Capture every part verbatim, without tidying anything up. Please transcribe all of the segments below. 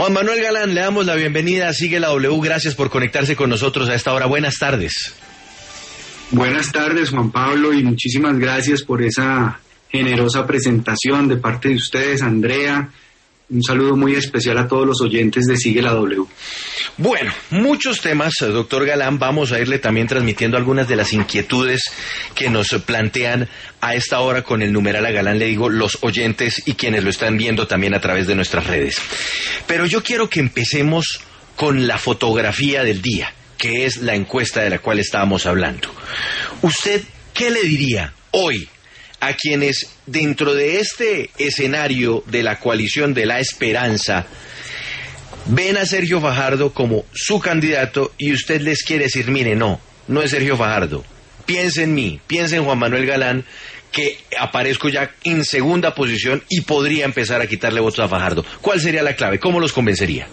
Juan Manuel Galán, le damos la bienvenida, sigue la W, gracias por conectarse con nosotros a esta hora, buenas tardes. Buenas tardes, Juan Pablo, y muchísimas gracias por esa generosa presentación de parte de ustedes, Andrea. Un saludo muy especial a todos los oyentes de Sigue la W. Bueno, muchos temas, doctor Galán, vamos a irle también transmitiendo algunas de las inquietudes que nos plantean a esta hora con el numeral a Galán, le digo, los oyentes y quienes lo están viendo también a través de nuestras redes. Pero yo quiero que empecemos con la fotografía del día, que es la encuesta de la cual estábamos hablando. ¿Usted qué le diría hoy a quienes dentro de este escenario de la coalición de la esperanza ven a Sergio Fajardo como su candidato y usted les quiere decir, mire, no, no es Sergio Fajardo, piense en mí, piense en Juan Manuel Galán, que aparezco ya en segunda posición y podría empezar a quitarle votos a Fajardo? ¿Cuál sería la clave? ¿Cómo los convencería?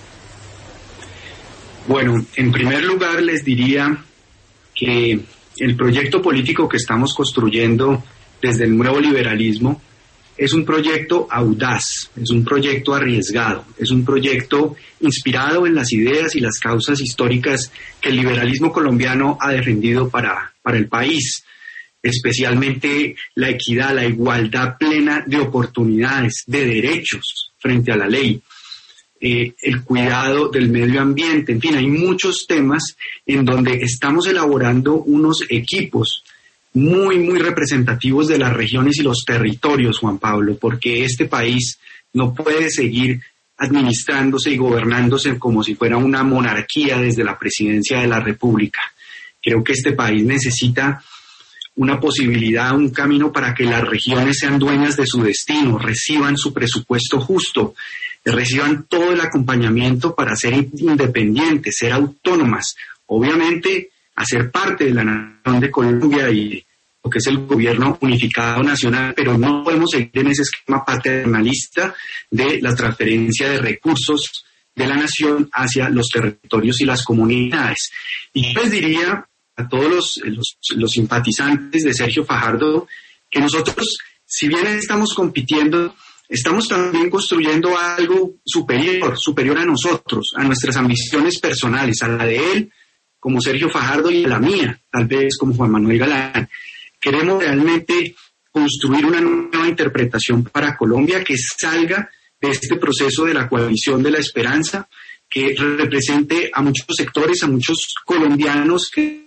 Bueno, en primer lugar les diría que el proyecto político que estamos construyendo desde el nuevo liberalismo es un proyecto audaz, es un proyecto arriesgado, es un proyecto inspirado en las ideas y las causas históricas que el liberalismo colombiano ha defendido para, para el país, especialmente la equidad, la igualdad plena de oportunidades, de derechos frente a la ley, eh, el cuidado del medio ambiente, en fin, hay muchos temas en donde estamos elaborando unos equipos muy, muy representativos de las regiones y los territorios, Juan Pablo, porque este país no puede seguir administrándose y gobernándose como si fuera una monarquía desde la presidencia de la República. Creo que este país necesita una posibilidad, un camino para que las regiones sean dueñas de su destino, reciban su presupuesto justo, reciban todo el acompañamiento para ser independientes, ser autónomas, obviamente hacer parte de la nación de Colombia y lo que es el gobierno unificado nacional, pero no podemos seguir en ese esquema paternalista de la transferencia de recursos de la nación hacia los territorios y las comunidades. Y yo les diría a todos los, los, los simpatizantes de Sergio Fajardo que nosotros, si bien estamos compitiendo, estamos también construyendo algo superior, superior a nosotros, a nuestras ambiciones personales, a la de él, como Sergio Fajardo, y a la mía, tal vez como Juan Manuel Galán. Queremos realmente construir una nueva interpretación para Colombia que salga de este proceso de la coalición de la esperanza, que represente a muchos sectores, a muchos colombianos que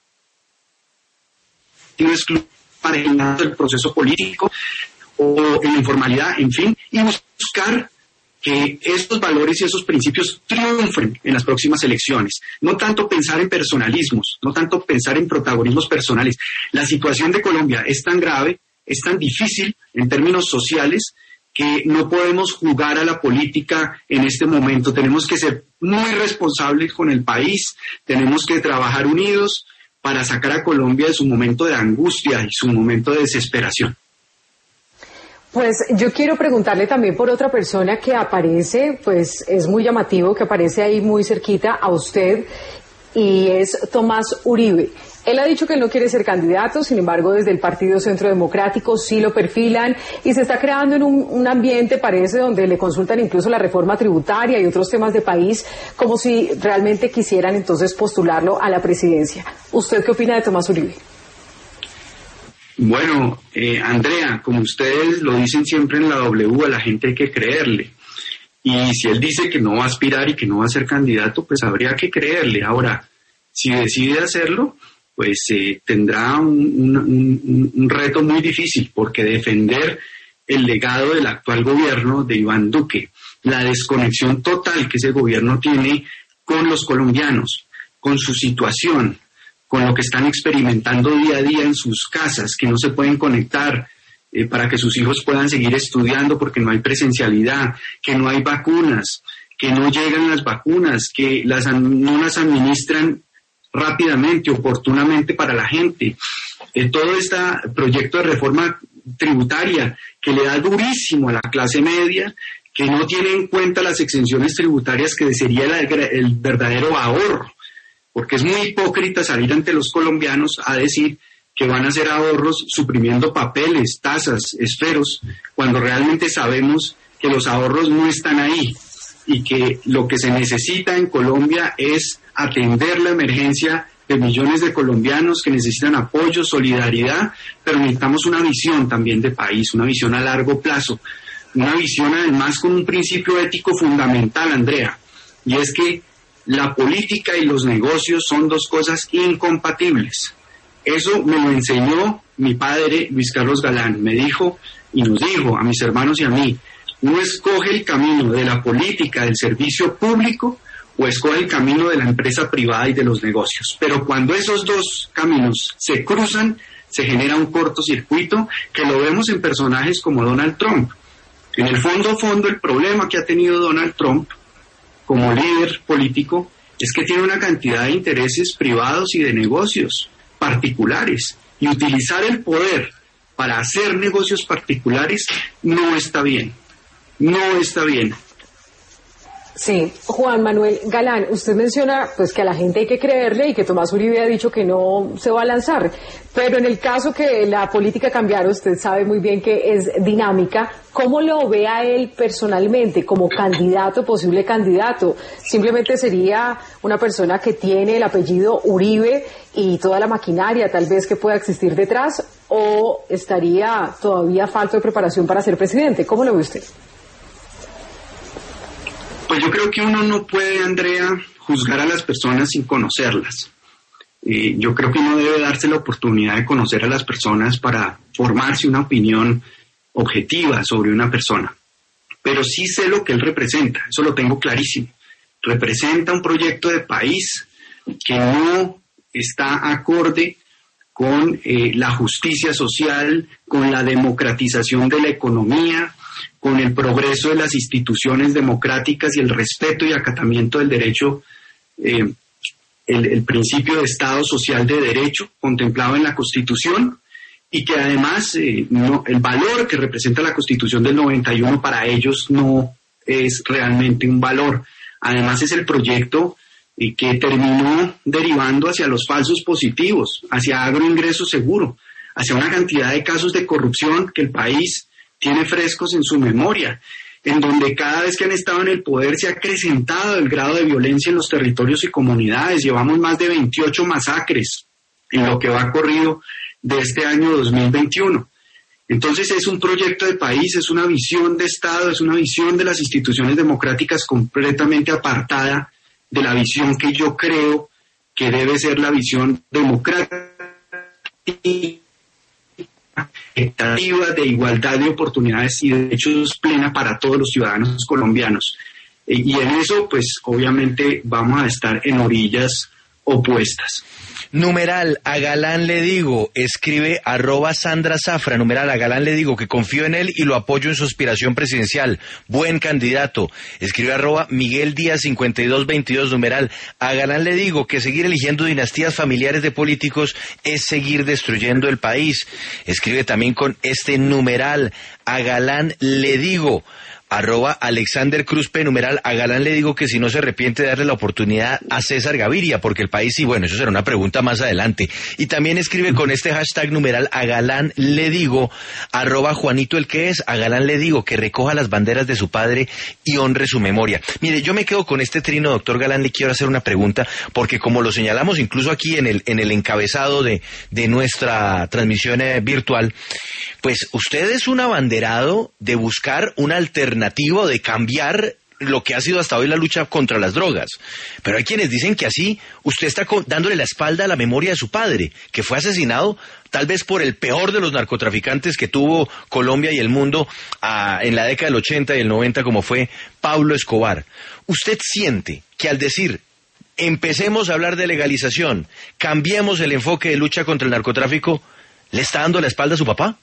tienen excluido el proceso político o en la informalidad, en fin, y buscar que estos valores y esos principios triunfen en las próximas elecciones. No tanto pensar en personalismos, no tanto pensar en protagonismos personales. La situación de Colombia es tan grave, es tan difícil en términos sociales, que no podemos jugar a la política en este momento. Tenemos que ser muy responsables con el país, tenemos que trabajar unidos para sacar a Colombia de su momento de angustia y su momento de desesperación. Pues yo quiero preguntarle también por otra persona que aparece, pues es muy llamativo, que aparece ahí muy cerquita a usted, y es Tomás Uribe. Él ha dicho que él no quiere ser candidato, sin embargo desde el Partido Centro Democrático sí lo perfilan y se está creando en un, un ambiente, parece, donde le consultan incluso la reforma tributaria y otros temas de país, como si realmente quisieran entonces postularlo a la presidencia. ¿Usted qué opina de Tomás Uribe? Bueno, eh, Andrea, como ustedes lo dicen siempre en la W, a la gente hay que creerle. Y si él dice que no va a aspirar y que no va a ser candidato, pues habría que creerle. Ahora, si decide hacerlo, pues eh, tendrá un, un, un, un reto muy difícil, porque defender el legado del actual gobierno de Iván Duque, la desconexión total que ese gobierno tiene con los colombianos, con su situación, con lo que están experimentando día a día en sus casas, que no se pueden conectar eh, para que sus hijos puedan seguir estudiando porque no hay presencialidad, que no hay vacunas, que no llegan las vacunas, que las, no las administran rápidamente, oportunamente para la gente. Eh, todo este proyecto de reforma tributaria que le da durísimo a la clase media, que no tiene en cuenta las exenciones tributarias, que sería el, el verdadero ahorro, porque es muy hipócrita salir ante los colombianos a decir que van a hacer ahorros suprimiendo papeles, tasas, esferos, cuando realmente sabemos que los ahorros no están ahí. y que lo que se necesita en Colombia es atender la emergencia de millones de colombianos que necesitan apoyo, solidaridad, pero necesitamos una visión también de país, una visión a largo plazo, una visión además con un principio ético fundamental, Andrea, y es que la política y los negocios son dos cosas incompatibles. Eso me lo enseñó mi padre, Luis Carlos Galán, me dijo y nos dijo a mis hermanos y a mí, uno escoge el camino de la política, del servicio público, o escoge el camino de la empresa privada y de los negocios. Pero cuando esos dos caminos se cruzan, se genera un cortocircuito que lo vemos en personajes como Donald Trump. En el fondo, fondo, el problema que ha tenido Donald Trump como líder político es que tiene una cantidad de intereses privados y de negocios particulares. Y utilizar el poder para hacer negocios particulares no está bien. No está bien. Sí, Juan Manuel Galán, usted menciona pues que a la gente hay que creerle y que Tomás Uribe ha dicho que no se va a lanzar, pero en el caso que la política cambiara, usted sabe muy bien que es dinámica. ¿Cómo lo ve a él personalmente como candidato, posible candidato? ¿Simplemente sería una persona que tiene el apellido Uribe y toda la maquinaria tal vez que pueda existir detrás, o estaría todavía falto de preparación para ser presidente? ¿Cómo lo ve usted? Pues yo creo que uno no puede, Andrea, juzgar a las personas sin conocerlas. Eh, yo creo que uno debe darse la oportunidad de conocer a las personas para formarse una opinión objetiva sobre una persona. Pero sí sé lo que él representa, eso lo tengo clarísimo. Representa un proyecto de país que no está acorde con eh, la justicia social, con la democratización de la economía, con el progreso de las instituciones democráticas y el respeto y acatamiento del derecho, eh, el, el principio de Estado social de derecho contemplado en la Constitución, y que además eh, no, el valor que representa la Constitución del noventa y uno para ellos no es realmente un valor. Además es el proyecto eh, que terminó derivando hacia los falsos positivos, hacia agroingreso seguro, hacia una cantidad de casos de corrupción que el país tiene frescos en su memoria, en donde cada vez que han estado en el poder se ha acrecentado el grado de violencia en los territorios y comunidades. Llevamos más de veintiocho masacres en lo que va corrido de este año dos mil veintiuno. Entonces es un proyecto de país, es una visión de Estado, es una visión de las instituciones democráticas completamente apartada de la visión que yo creo que debe ser la visión democrática, equitativa, de igualdad de oportunidades y de derechos plena para todos los ciudadanos colombianos. Y en eso, pues, obviamente vamos a estar en orillas opuestas. Numeral, a Galán le digo, escribe arroba Sandra Zafra, numeral, a Galán le digo que confío en él y lo apoyo en su aspiración presidencial, buen candidato, escribe arroba Miguel Díaz cincuenta y dos veintidós, numeral, a Galán le digo que seguir eligiendo dinastías familiares de políticos es seguir destruyendo el país, escribe también con este numeral, a Galán le digo, arroba Alexander Cruz P, numeral, a Galán le digo que si no se arrepiente de darle la oportunidad a César Gaviria, porque el país sí, bueno, eso será una pregunta más adelante. Y también escribe con este hashtag numeral, a Galán le digo, arroba Juanito el que es, a Galán le digo que recoja las banderas de su padre y honre su memoria. Mire, yo me quedo con este trino, doctor Galán, le quiero hacer una pregunta, porque como lo señalamos incluso aquí en el, en el encabezado de, de nuestra transmisión eh, virtual, pues usted es un abanderado de buscar una alternativa, de cambiar lo que ha sido hasta hoy la lucha contra las drogas. Pero hay quienes dicen que así usted está dándole la espalda a la memoria de su padre, que fue asesinado tal vez por el peor de los narcotraficantes que tuvo Colombia y el mundo a, en la década del ochenta y el noventa, como fue Pablo Escobar. ¿Usted siente que al decir empecemos a hablar de legalización, cambiemos el enfoque de lucha contra el narcotráfico, le está dando la espalda a su papá?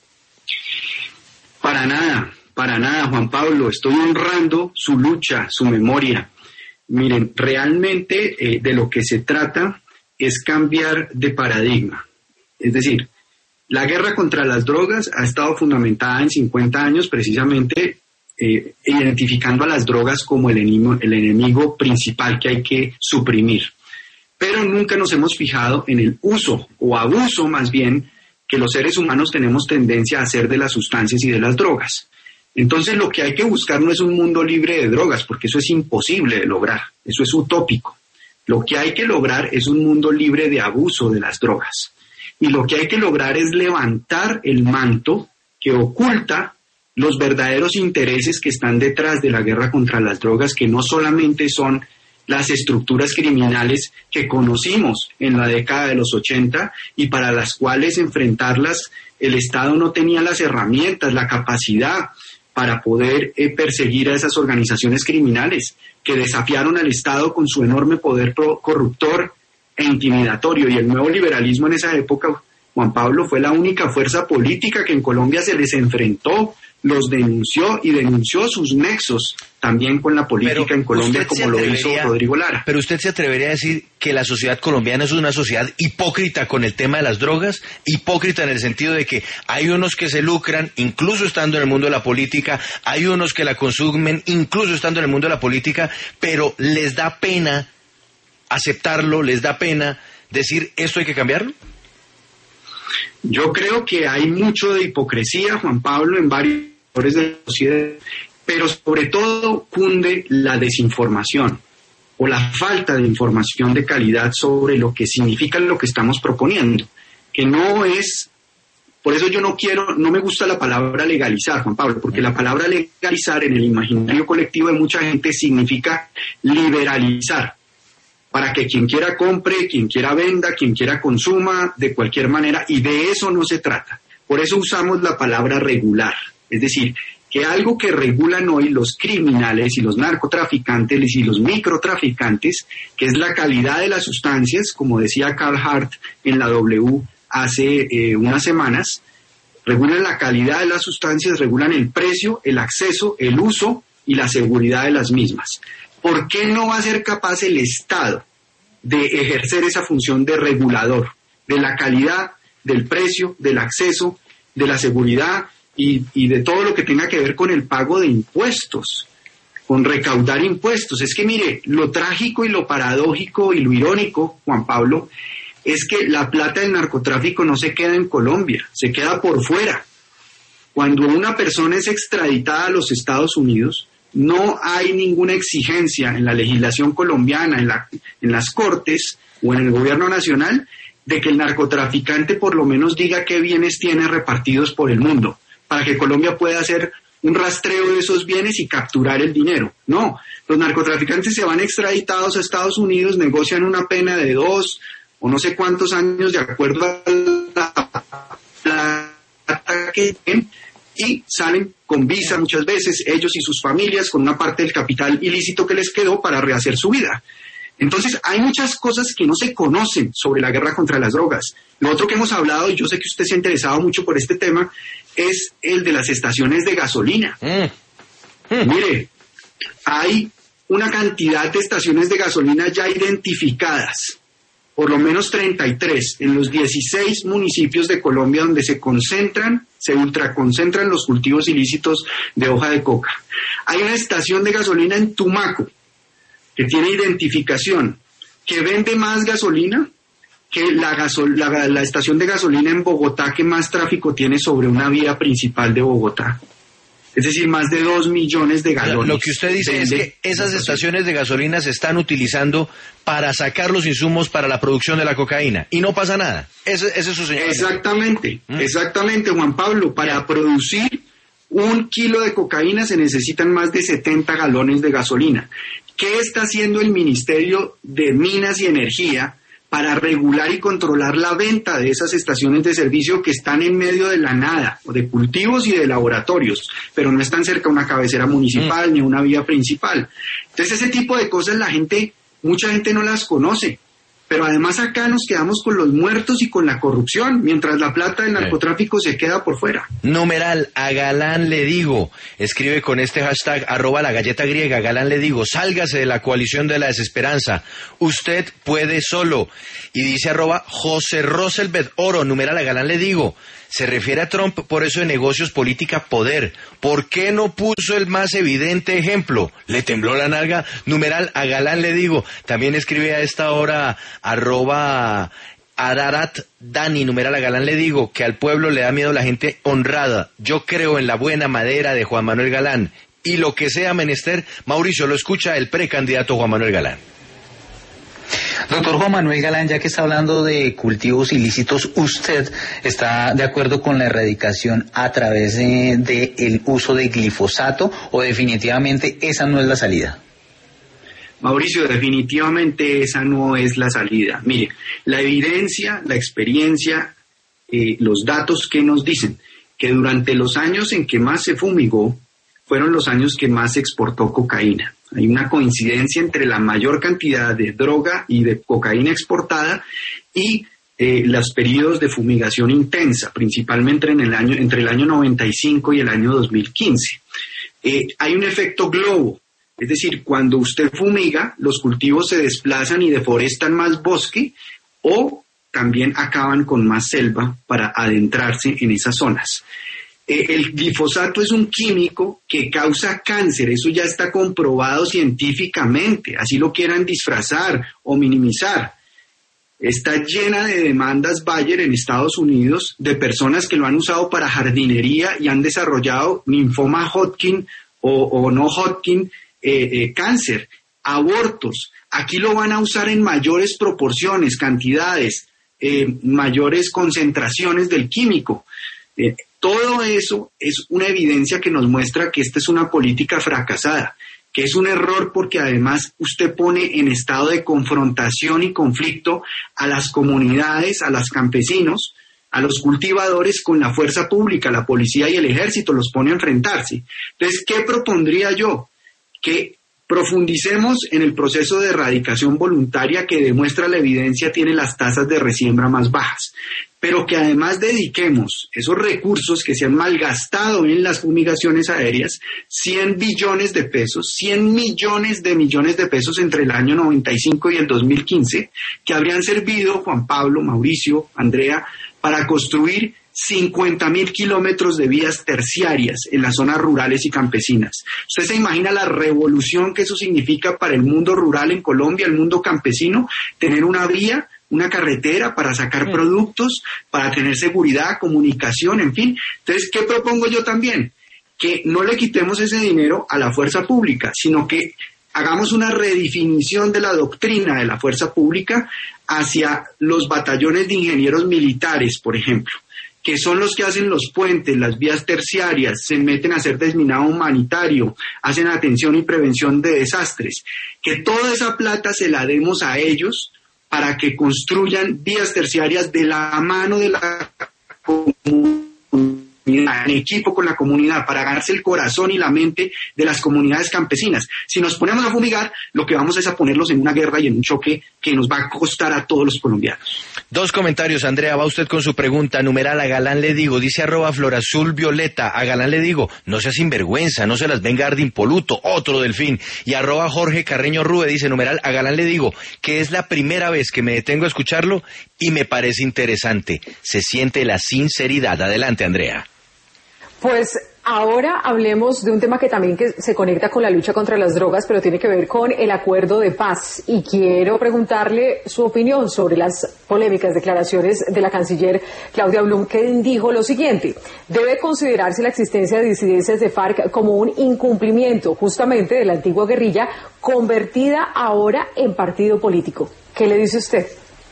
Para nada, para nada, Juan Pablo. Estoy honrando su lucha, su memoria. Miren, realmente eh, de lo que se trata es cambiar de paradigma. Es decir, la guerra contra las drogas ha estado fundamentada en cincuenta años precisamente eh, identificando a las drogas como el enemigo, el enemigo principal que hay que suprimir. Pero nunca nos hemos fijado en el uso o abuso más bien que los seres humanos tenemos tendencia a hacer de las sustancias y de las drogas. Entonces lo que hay que buscar no es un mundo libre de drogas, porque eso es imposible de lograr, eso es utópico. Lo que hay que lograr es un mundo libre de abuso de las drogas. Y lo que hay que lograr es levantar el manto que oculta los verdaderos intereses que están detrás de la guerra contra las drogas, que no solamente son las estructuras criminales que conocimos en la década de los ochenta y para las cuales enfrentarlas el Estado no tenía las herramientas, la capacidad para poder eh, perseguir a esas organizaciones criminales que desafiaron al Estado con su enorme poder pro- corruptor e intimidatorio. Y el nuevo liberalismo en esa época, Juan Pablo, fue la única fuerza política que en Colombia se les enfrentó, los denunció y denunció sus nexos también con la política pero en Colombia, como lo hizo Rodrigo Lara. Pero usted se atrevería a decir que la sociedad colombiana es una sociedad hipócrita con el tema de las drogas, hipócrita en el sentido de que hay unos que se lucran, incluso estando en el mundo de la política, hay unos que la consumen, incluso estando en el mundo de la política, pero les da pena aceptarlo, les da pena decir esto hay que cambiarlo. Yo creo que hay mucho de hipocresía, Juan Pablo, en varios sectores de la sociedad, pero sobre todo cunde la desinformación o la falta de información de calidad sobre lo que significa lo que estamos proponiendo, que no es, por eso yo no quiero, no me gusta la palabra legalizar, Juan Pablo, porque la palabra legalizar en el imaginario colectivo de mucha gente significa liberalizar, para que quien quiera compre, quien quiera venda, quien quiera consuma, de cualquier manera, y de eso no se trata. Por eso usamos la palabra regular, es decir, que algo que regulan hoy los criminales y los narcotraficantes y los microtraficantes, que es la calidad de las sustancias, como decía Carl Hart en la W hace eh, unas semanas, regulan la calidad de las sustancias, regulan el precio, el acceso, el uso y la seguridad de las mismas. ¿Por qué no va a ser capaz el Estado de ejercer esa función de regulador de la calidad, del precio, del acceso, de la seguridad y, y de todo lo que tenga que ver con el pago de impuestos, con recaudar impuestos? Es que mire, lo trágico y lo paradójico y lo irónico, Juan Pablo, es que la plata del narcotráfico no se queda en Colombia, se queda por fuera. Cuando una persona es extraditada a los Estados Unidos, no hay ninguna exigencia en la legislación colombiana, en, la, en las cortes o en el gobierno nacional, de que el narcotraficante por lo menos diga qué bienes tiene repartidos por el mundo, para que Colombia pueda hacer un rastreo de esos bienes y capturar el dinero. No, los narcotraficantes se van extraditados a Estados Unidos, negocian una pena de dos o no sé cuántos años de acuerdo a la plata que tienen, y salen con visa muchas veces, ellos y sus familias, con una parte del capital ilícito que les quedó para rehacer su vida. Entonces, hay muchas cosas que no se conocen sobre la guerra contra las drogas. Lo otro que hemos hablado, y yo sé que usted se ha interesado mucho por este tema, es el de las estaciones de gasolina. Mm. Mm. Mire, hay una cantidad de estaciones de gasolina ya identificadas, por lo menos treinta y tres, en los dieciséis municipios de Colombia donde se concentran, se ultraconcentran los cultivos ilícitos de hoja de coca. Hay una estación de gasolina en Tumaco, que tiene identificación, que vende más gasolina que la, gasol- la, la estación de gasolina en Bogotá que más tráfico tiene sobre una vía principal de Bogotá. Es decir, más de dos millones de galones. Lo que usted dice es que esas estaciones de gasolina se están utilizando para sacar los insumos para la producción de la cocaína y no pasa nada. Ese, ese es su señal. Exactamente, ¿Mm? exactamente, Juan Pablo. Para yeah. producir un kilo de cocaína se necesitan más de setenta galones de gasolina. ¿Qué está haciendo el Ministerio de Minas y Energía para regular y controlar la venta de esas estaciones de servicio que están en medio de la nada, de cultivos y de laboratorios, pero no están cerca a una cabecera municipal mm. ni a una vía principal? Entonces ese tipo de cosas la gente, mucha gente no las conoce, pero además acá nos quedamos con los muertos y con la corrupción, mientras la plata del narcotráfico se queda por fuera. Numeral, a Galán le digo, escribe con este hashtag, arroba la galleta griega, Galán le digo, sálgase de la coalición de la desesperanza, usted puede solo. Y dice arroba José Roselbeth Oro, numeral, a Galán le digo, se refiere a Trump por eso de negocios, política, poder. ¿Por qué no puso el más evidente ejemplo? ¿Le tembló la nalga? Numeral, a Galán le digo. También escribe a esta hora arroba Ararat Dani, numeral a Galán le digo que al pueblo le da miedo la gente honrada. Yo creo en la buena madera de Juan Manuel Galán y lo que sea menester, Mauricio, lo escucha el precandidato Juan Manuel Galán. Doctor Juan Manuel Galán, ya que está hablando de cultivos ilícitos, ¿usted está de acuerdo con la erradicación a través del de, de uso de glifosato o definitivamente esa no es la salida? Mauricio, definitivamente esa no es la salida. Mire, la evidencia, la experiencia, eh, los datos que nos dicen que durante los años en que más se fumigó fueron los años que más se exportó cocaína. Hay una coincidencia entre la mayor cantidad de droga y de cocaína exportada y eh, los periodos de fumigación intensa, principalmente en el año, entre el año noventa y cinco y el año dos mil quince. Eh, hay un efecto globo. Es decir, cuando usted fumiga, los cultivos se desplazan y deforestan más bosque o también acaban con más selva para adentrarse en esas zonas. Eh, el glifosato es un químico que causa cáncer, eso ya está comprobado científicamente, así lo quieran disfrazar o minimizar. Está llena de demandas Bayer en Estados Unidos de personas que lo han usado para jardinería y han desarrollado linfoma Hodgkin o, o no Hodgkin, Eh, eh, cáncer, abortos. Aquí lo van a usar en mayores proporciones, cantidades, eh, mayores concentraciones del químico. Eh, todo eso es una evidencia que nos muestra que esta es una política fracasada, que es un error porque además usted pone en estado de confrontación y conflicto a las comunidades, a los campesinos, a los cultivadores con la fuerza pública, la policía y el ejército, los pone a enfrentarse. Entonces, ¿qué propondría yo? Que profundicemos en el proceso de erradicación voluntaria que demuestra la evidencia tiene las tasas de resiembra más bajas, pero que además dediquemos esos recursos que se han malgastado en las fumigaciones aéreas, cien billones de pesos, cien millones de millones de pesos entre el año noventa y cinco y el dos mil quince, que habrían servido, Juan Pablo, Mauricio, Andrea, para construir cincuenta mil kilómetros de vías terciarias en las zonas rurales y campesinas. ¿Usted se imagina la revolución que eso significa para el mundo rural en Colombia, el mundo campesino? Tener una vía, una carretera para sacar productos, para tener seguridad, comunicación, en fin. Entonces, ¿qué propongo yo también? Que no le quitemos ese dinero a la fuerza pública, sino que hagamos una redefinición de la doctrina de la fuerza pública hacia los batallones de ingenieros militares, por ejemplo, que son los que hacen los puentes, las vías terciarias, se meten a hacer desminado humanitario, hacen atención y prevención de desastres. Que toda esa plata se la demos a ellos para que construyan vías terciarias de la mano de la comunidad, en equipo con la comunidad, para ganarse el corazón y la mente de las comunidades campesinas. Si nos ponemos a fumigar, lo que vamos es a ponerlos en una guerra y en un choque que nos va a costar a todos los colombianos. Dos comentarios, Andrea, va usted con su pregunta, numeral a Galán le digo, dice arroba florazul violeta, a Galán le digo, no sea sinvergüenza, no se las venga a dar de impoluto, otro delfín, y arroba Jorge Carreño Rube, dice numeral a Galán le digo, que es la primera vez que me detengo a escucharlo y me parece interesante, se siente la sinceridad. Adelante, Andrea. Pues ahora hablemos de un tema que también que se conecta con la lucha contra las drogas, pero tiene que ver con el acuerdo de paz. Y quiero preguntarle su opinión sobre las polémicas declaraciones de la canciller Claudia Blum, que dijo lo siguiente: debe considerarse la existencia de disidencias de FARC como un incumplimiento justamente de la antigua guerrilla convertida ahora en partido político. ¿Qué le dice usted?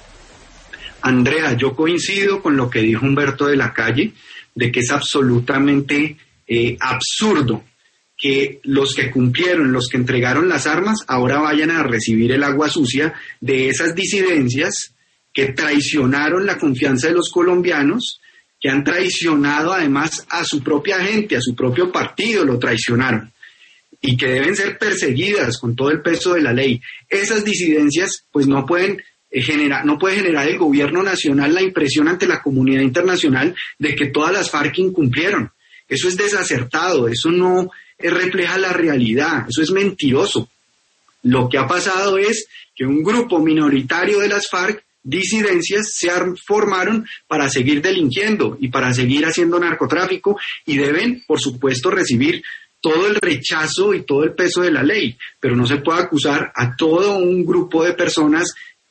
Andrea, yo coincido con lo que dijo Humberto de la Calle, de que es absolutamente eh, absurdo que los que cumplieron, los que entregaron las armas, ahora vayan a recibir el agua sucia de esas disidencias que traicionaron la confianza de los colombianos, que han traicionado además a su propia gente, a su propio partido, lo traicionaron, y que deben ser perseguidas con todo el peso de la ley. Esas disidencias pues no pueden Genera, no puede generar el gobierno nacional la impresión ante la comunidad internacional de que todas las FARC incumplieron. Eso es desacertado, eso no refleja la realidad, eso es mentiroso. Lo que ha pasado es que un grupo minoritario de las FARC, disidencias, se formaron para seguir delinquiendo y para seguir haciendo narcotráfico y deben, por supuesto, recibir todo el rechazo y todo el peso de la ley, pero no se puede acusar a todo un grupo de personas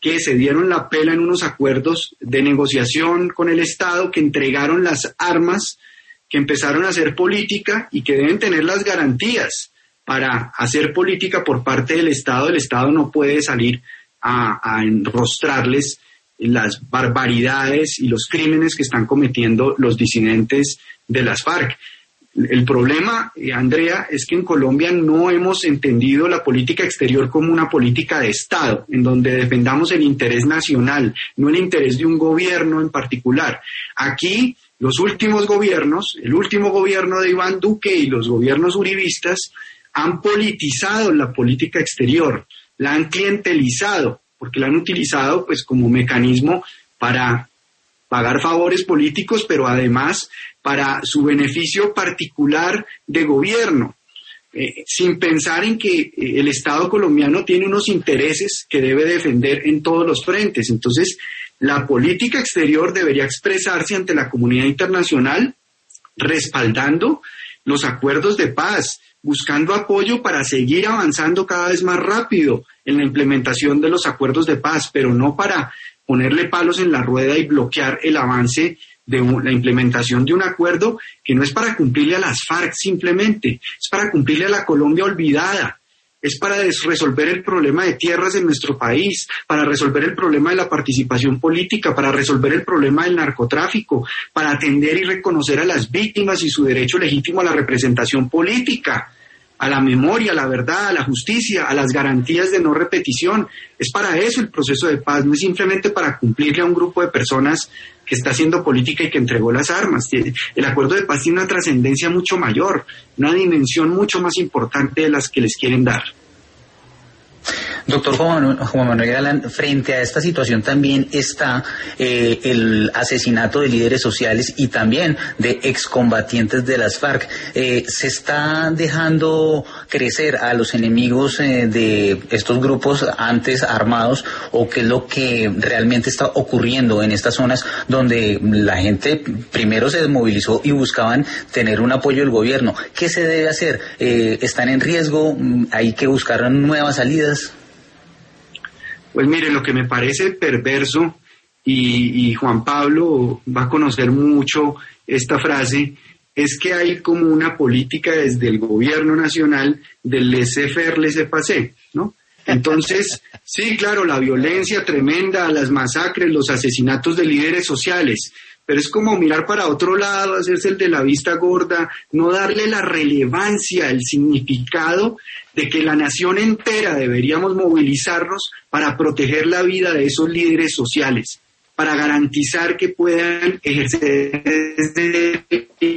que se dieron la pela en unos acuerdos de negociación con el Estado, que entregaron las armas, que empezaron a hacer política y que deben tener las garantías para hacer política por parte del Estado. El Estado no puede salir a, a enrostrarles las barbaridades y los crímenes que están cometiendo los disidentes de las FARC. El problema, Andrea, es que en Colombia no hemos entendido la política exterior como una política de Estado, en donde defendamos el interés nacional, no el interés de un gobierno en particular. Aquí, los últimos gobiernos, el último gobierno de Iván Duque y los gobiernos uribistas han politizado la política exterior, la han clientelizado, porque la han utilizado pues como mecanismo para pagar favores políticos, pero además para su beneficio particular de gobierno, eh, sin pensar en que eh, el Estado colombiano tiene unos intereses que debe defender en todos los frentes. Entonces, la política exterior debería expresarse ante la comunidad internacional respaldando los acuerdos de paz, buscando apoyo para seguir avanzando cada vez más rápido en la implementación de los acuerdos de paz, pero no para ponerle palos en la rueda y bloquear el avance de la implementación de un acuerdo que no es para cumplirle a las FARC simplemente, es para cumplirle a la Colombia olvidada, es para resolver el problema de tierras en nuestro país, para resolver el problema de la participación política, para resolver el problema del narcotráfico, para atender y reconocer a las víctimas y su derecho legítimo a la representación política, a la memoria, a la verdad, a la justicia, a las garantías de no repetición. Es para eso el proceso de paz, no es simplemente para cumplirle a un grupo de personas que está haciendo política y que entregó las armas. El acuerdo de paz tiene una trascendencia mucho mayor, una dimensión mucho más importante de las que les quieren dar. Doctor Juan Manuel Galán, frente a esta situación también está eh, el asesinato de líderes sociales y también de excombatientes de las FARC. Eh, ¿Se está dejando crecer a los enemigos eh, de estos grupos antes armados, o qué es lo que realmente está ocurriendo en estas zonas donde la gente primero se desmovilizó y buscaban tener un apoyo del gobierno? ¿Qué se debe hacer? Eh, ¿Están en riesgo? ¿Hay que buscar nuevas salidas? Pues mire, lo que me parece perverso, y, y Juan Pablo va a conocer mucho esta frase, es que hay como una política desde el gobierno nacional del laissez-faire, laissez-passer, ¿no? Entonces, sí, claro, la violencia tremenda, las masacres, los asesinatos de líderes sociales, pero es como mirar para otro lado, hacerse el de la vista gorda, no darle la relevancia, el significado de que la nación entera deberíamos movilizarnos para proteger la vida de esos líderes sociales, para garantizar que puedan ejercer desde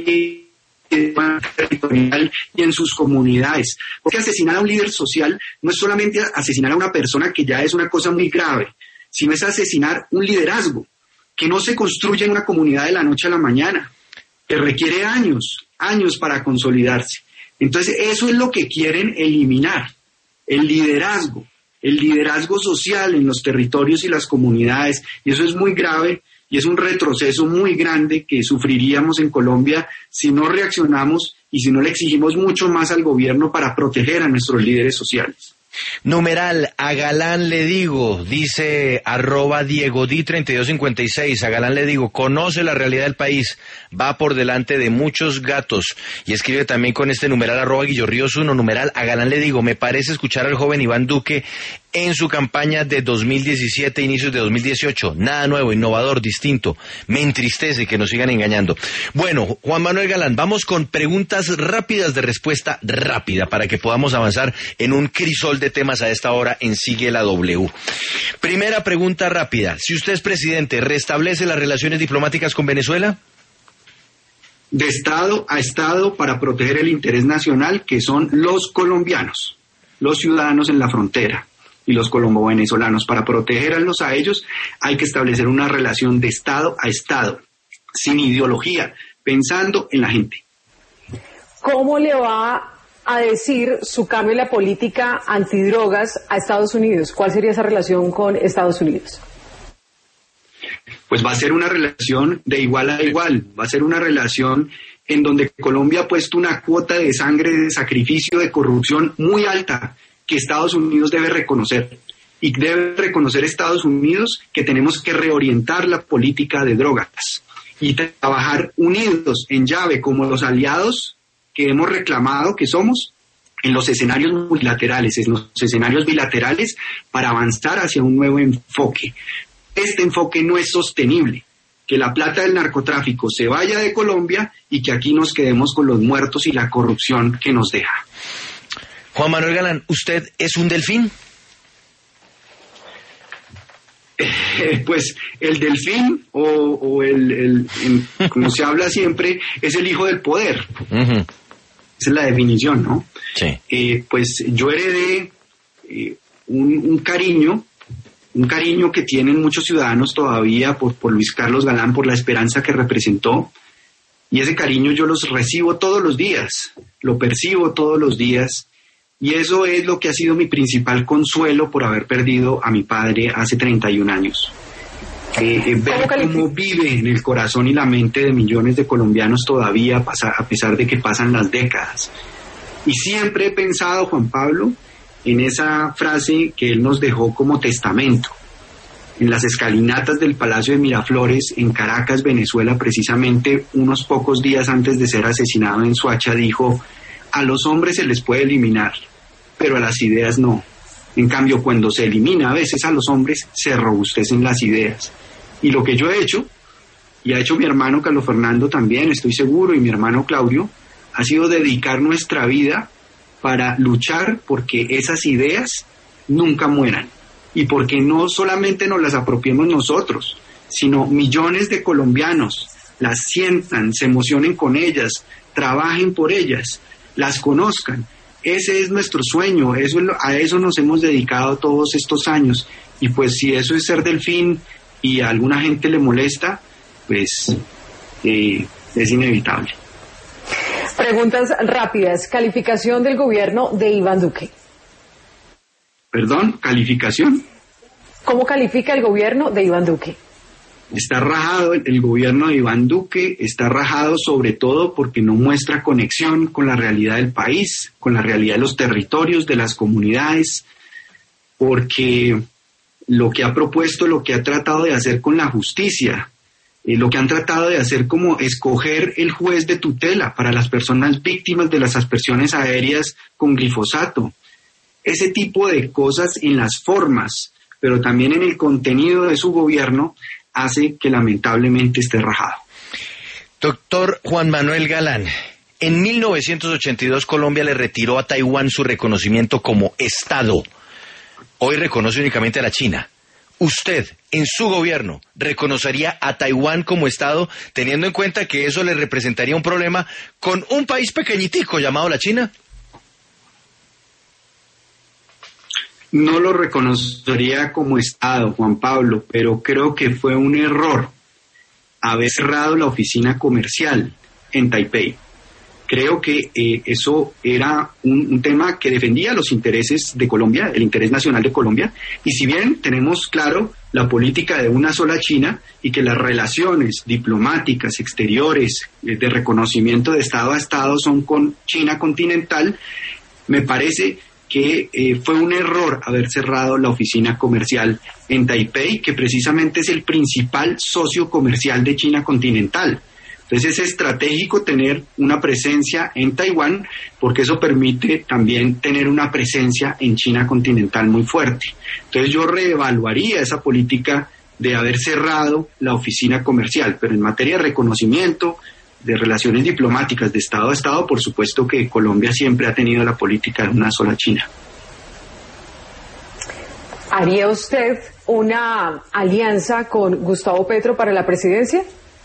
territorial y en sus comunidades. Porque asesinar a un líder social no es solamente asesinar a una persona, que ya es una cosa muy grave, sino es asesinar un liderazgo que no se construye en una comunidad de la noche a la mañana, que requiere años, años para consolidarse. Entonces, eso es lo que quieren eliminar, el liderazgo, el liderazgo social en los territorios y las comunidades, y eso es muy grave y es un retroceso muy grande que sufriríamos en Colombia si no reaccionamos y si no le exigimos mucho más al gobierno para proteger a nuestros líderes sociales. Numeral, a Galán le digo, dice arroba Diego Di treinta y dos cincuenta y seis, a Galán le digo, conoce la realidad del país, va por delante de muchos gatos, y escribe también con este numeral arroba Guillorríos uno, numeral, a Galán le digo, me parece escuchar al joven Iván Duque en su campaña de dos mil diecisiete, inicios de dos mil dieciocho, nada nuevo, innovador, distinto, me entristece que nos sigan engañando. Bueno, Juan Manuel Galán, vamos con preguntas rápidas de respuesta rápida para que podamos avanzar en un crisol de temas a esta hora en Sigue la W. Primera pregunta rápida, si usted es presidente, ¿restablece las relaciones diplomáticas con Venezuela? De Estado a Estado para proteger el interés nacional, que son los colombianos, los ciudadanos en la frontera y los colombo-venezolanos. Para protegerlos a ellos hay que establecer una relación de Estado a Estado, sin ideología, pensando en la gente. ¿Cómo le va a decir su cambio en la política antidrogas a Estados Unidos? ¿Cuál sería esa relación con Estados Unidos? Pues va a ser una relación de igual a igual, va a ser una relación en donde Colombia ha puesto una cuota de sangre, de sacrificio, de corrupción muy alta, que Estados Unidos debe reconocer. Y debe reconocer Estados Unidos que tenemos que reorientar la política de drogas y trabajar unidos en llave como los aliados que hemos reclamado que somos en los escenarios multilaterales, en los escenarios bilaterales, para avanzar hacia un nuevo enfoque. Este enfoque no es sostenible, que la plata del narcotráfico se vaya de Colombia y que aquí nos quedemos con los muertos y la corrupción que nos deja. Juan Manuel Galán, ¿usted es un delfín? Eh, pues el delfín, o, o el, el, el, como se habla siempre, es el hijo del poder. Uh-huh. Esa es la definición, ¿no? Sí. Eh, pues yo heredé eh, un, un cariño, un cariño que tienen muchos ciudadanos todavía por, por Luis Carlos Galán, por la esperanza que representó, y ese cariño yo los recibo todos los días, lo percibo todos los días, y eso es lo que ha sido mi principal consuelo por haber perdido a mi padre hace treinta y un años. Eh, eh, ver cómo vive en el corazón y la mente de millones de colombianos todavía, a pesar de que pasan las décadas. Y siempre he pensado, Juan Pablo, en esa frase que él nos dejó como testamento. En las escalinatas del Palacio de Miraflores, en Caracas, Venezuela, precisamente unos pocos días antes de ser asesinado en Soacha, dijo: a los hombres se les puede eliminar, pero a las ideas no. En cambio, cuando se elimina a veces a los hombres, se robustecen las ideas. Y lo que yo he hecho, y ha hecho mi hermano Carlos Fernando también, estoy seguro, y mi hermano Claudio, ha sido dedicar nuestra vida para luchar porque esas ideas nunca mueran. Y porque no solamente nos las apropiemos nosotros, sino millones de colombianos las sientan, se emocionen con ellas, trabajen por ellas, las conozcan. Ese es nuestro sueño, eso, a eso nos hemos dedicado todos estos años. Y pues si eso es ser delfín y a alguna gente le molesta, pues eh, es inevitable. Preguntas rápidas. Calificación del gobierno de Iván Duque. ¿Perdón? ¿Calificación? ¿Cómo califica el gobierno de Iván Duque? Está rajado, el gobierno de Iván Duque está rajado sobre todo porque no muestra conexión con la realidad del país, con la realidad de los territorios, de las comunidades, porque lo que ha propuesto, lo que ha tratado de hacer con la justicia, eh, lo que han tratado de hacer como escoger el juez de tutela para las personas víctimas de las aspersiones aéreas con glifosato, ese tipo de cosas en las formas, pero también en el contenido de su gobierno, hace que lamentablemente esté rajado. Doctor Juan Manuel Galán, en mil novecientos ochenta y dos Colombia le retiró a Taiwán su reconocimiento como Estado. Hoy reconoce únicamente a la China. ¿Usted, en su gobierno, reconocería a Taiwán como Estado, teniendo en cuenta que eso le representaría un problema con un país pequeñitico llamado la China? No lo reconocería como Estado, Juan Pablo, pero creo que fue un error haber cerrado la oficina comercial en Taipei. Creo que eh, eso era un, un tema que defendía los intereses de Colombia, el interés nacional de Colombia, y si bien tenemos claro la política de una sola China y que las relaciones diplomáticas exteriores eh, de reconocimiento de Estado a Estado son con China continental, me parece que eh, fue un error haber cerrado la oficina comercial en Taipei, que precisamente es el principal socio comercial de China continental. Entonces es estratégico tener una presencia en Taiwán, porque eso permite también tener una presencia en China continental muy fuerte. Entonces yo reevaluaría esa política de haber cerrado la oficina comercial, pero en materia de reconocimiento, de relaciones diplomáticas de Estado a Estado, por supuesto que Colombia siempre ha tenido la política de una sola China. ¿Haría usted una alianza con Gustavo Petro para la presidencia?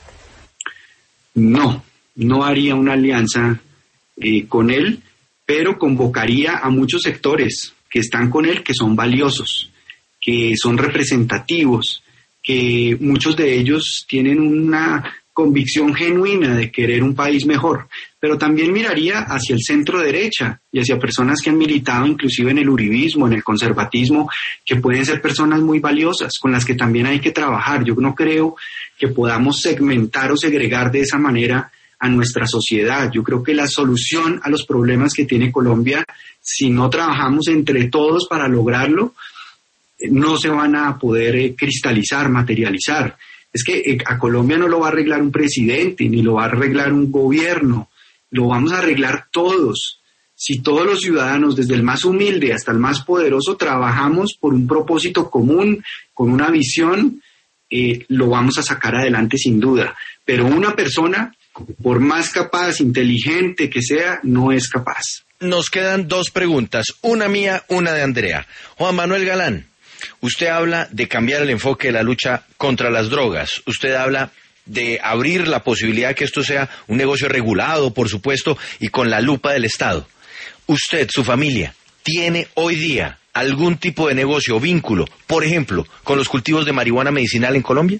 No, no haría una alianza eh, con él, pero convocaría a muchos sectores que están con él, que son valiosos, que son representativos, que muchos de ellos tienen una convicción genuina de querer un país mejor, pero también miraría hacia el centro derecha y hacia personas que han militado inclusive en el uribismo, en el conservatismo, que pueden ser personas muy valiosas, con las que también hay que trabajar. Yo no creo que podamos segmentar o segregar de esa manera a nuestra sociedad. Yo creo que la solución a los problemas que tiene Colombia, si no trabajamos entre todos para lograrlo, no se van a poder eh, cristalizar, materializar. Es que eh, a Colombia no lo va a arreglar un presidente, ni lo va a arreglar un gobierno, lo vamos a arreglar todos. Si todos los ciudadanos, desde el más humilde hasta el más poderoso, trabajamos por un propósito común, con una visión, eh, lo vamos a sacar adelante sin duda. Pero una persona, por más capaz, inteligente que sea, no es capaz. Nos quedan dos preguntas, una mía, una de Andrea. Juan Manuel Galán, usted habla de cambiar el enfoque de la lucha contra las drogas. Usted habla de abrir la posibilidad que esto sea un negocio regulado, por supuesto, y con la lupa del Estado. Usted, su familia, ¿tiene hoy día algún tipo de negocio o vínculo, por ejemplo, con los cultivos de marihuana medicinal en Colombia?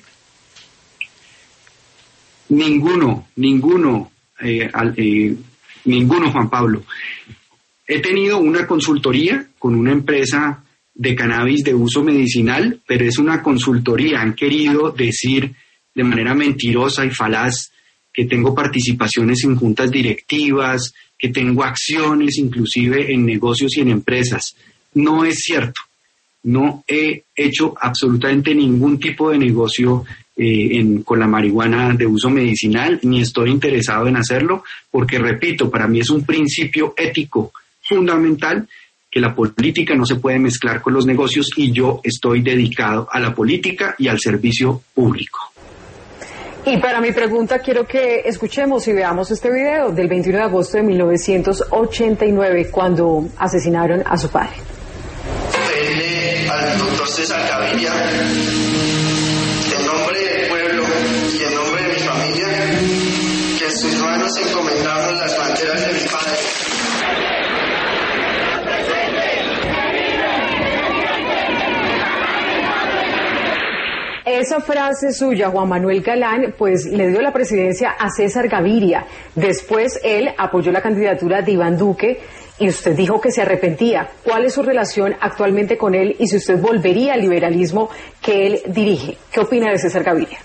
Ninguno, ninguno, eh, eh, ninguno, Juan Pablo. He tenido una consultoría con una empresa de cannabis de uso medicinal, pero es una consultoría. Han querido decir de manera mentirosa y falaz que tengo participaciones en juntas directivas, que tengo acciones inclusive en negocios y en empresas. No es cierto. No he hecho absolutamente ningún tipo de negocio eh, en, con la marihuana de uso medicinal, ni estoy interesado en hacerlo, porque, repito, para mí es un principio ético fundamental que la política no se puede mezclar con los negocios, y yo estoy dedicado a la política y al servicio público. Y para mi pregunta quiero que escuchemos y veamos este video del veintiuno de agosto de mil novecientos ochenta y nueve, cuando asesinaron a su padre. Pedirle al doctor César Gaviria, en nombre del pueblo y en nombre de mi familia, que en sus manos encomendamos las banderas de mi padre. Esa frase suya, Juan Manuel Galán, pues le dio la presidencia a César Gaviria. Después él apoyó la candidatura de Iván Duque y usted dijo que se arrepentía. ¿Cuál es su relación actualmente con él y si usted volvería al liberalismo que él dirige? ¿Qué opina de César Gaviria?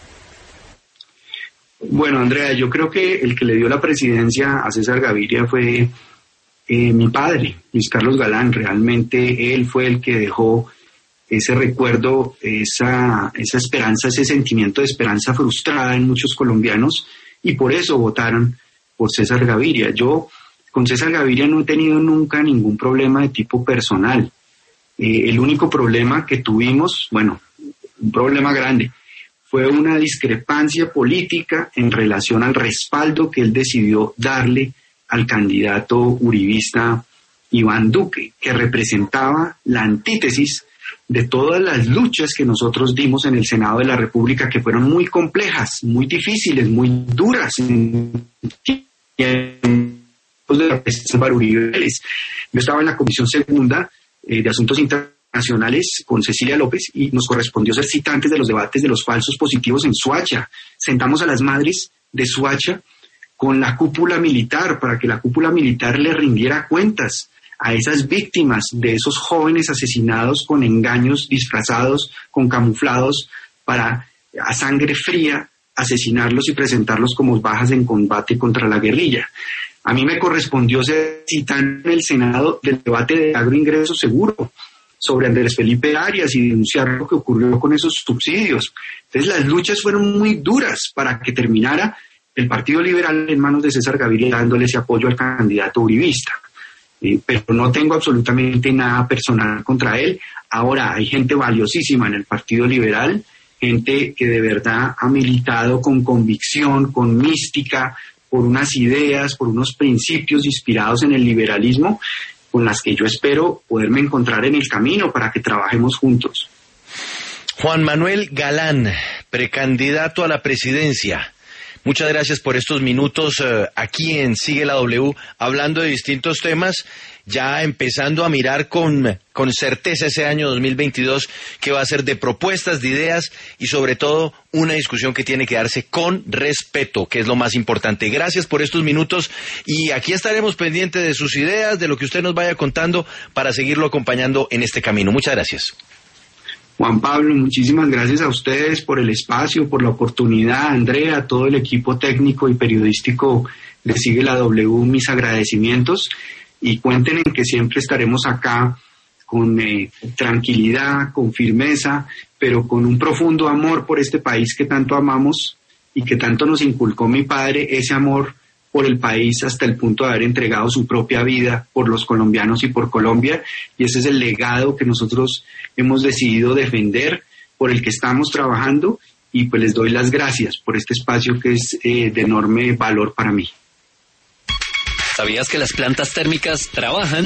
Bueno, Andrea, yo creo que el que le dio la presidencia a César Gaviria fue eh, mi padre, Luis Carlos Galán. Realmente él fue el que dejó ese recuerdo, esa, esa esperanza, ese sentimiento de esperanza frustrada en muchos colombianos, y por eso votaron por César Gaviria. Yo con César Gaviria no he tenido nunca ningún problema de tipo personal. Eh, el único problema que tuvimos, bueno, un problema grande, fue una discrepancia política en relación al respaldo que él decidió darle al candidato uribista Iván Duque, que representaba la antítesis de todas las luchas que nosotros dimos en el Senado de la República, que fueron muy complejas, muy difíciles, muy duras. Yo estaba en la Comisión Segunda eh, de Asuntos Internacionales con Cecilia López y nos correspondió ser citantes de los debates de los falsos positivos en Soacha. Sentamos a las madres de Soacha con la cúpula militar para que la cúpula militar le rindiera cuentas a esas víctimas de esos jóvenes asesinados con engaños, disfrazados, con camuflados, para a sangre fría asesinarlos y presentarlos como bajas en combate contra la guerrilla. A mí me correspondió ser citante en el Senado del debate de agroingreso seguro sobre Andrés Felipe Arias y denunciar lo que ocurrió con esos subsidios. Entonces las luchas fueron muy duras para que terminara el Partido Liberal en manos de César Gaviria dándole ese apoyo al candidato uribista. Eh, pero no tengo absolutamente nada personal contra él. Ahora hay gente valiosísima en el Partido Liberal, gente que de verdad ha militado con convicción, con mística, por unas ideas, por unos principios inspirados en el liberalismo, con las que yo espero poderme encontrar en el camino para que trabajemos juntos. Juan Manuel Galán, precandidato a la presidencia. Muchas gracias por estos minutos eh, aquí en Sigue la W, hablando de distintos temas, ya empezando a mirar con, con certeza ese año dos mil veintidós, que va a ser de propuestas, de ideas y sobre todo una discusión que tiene que darse con respeto, que es lo más importante. Gracias por estos minutos y aquí estaremos pendientes de sus ideas, de lo que usted nos vaya contando para seguirlo acompañando en este camino. Muchas gracias. Juan Pablo, muchísimas gracias a ustedes por el espacio, por la oportunidad. Andrea, todo el equipo técnico y periodístico de Sigue la W, mis agradecimientos y cuenten en que siempre estaremos acá con eh, tranquilidad, con firmeza, pero con un profundo amor por este país que tanto amamos y que tanto nos inculcó mi padre, ese amor por el país hasta el punto de haber entregado su propia vida por los colombianos y por Colombia, y ese es el legado que nosotros hemos decidido defender, por el que estamos trabajando, y pues les doy las gracias por este espacio que es eh, de enorme valor para mí. ¿Sabías que las plantas térmicas trabajan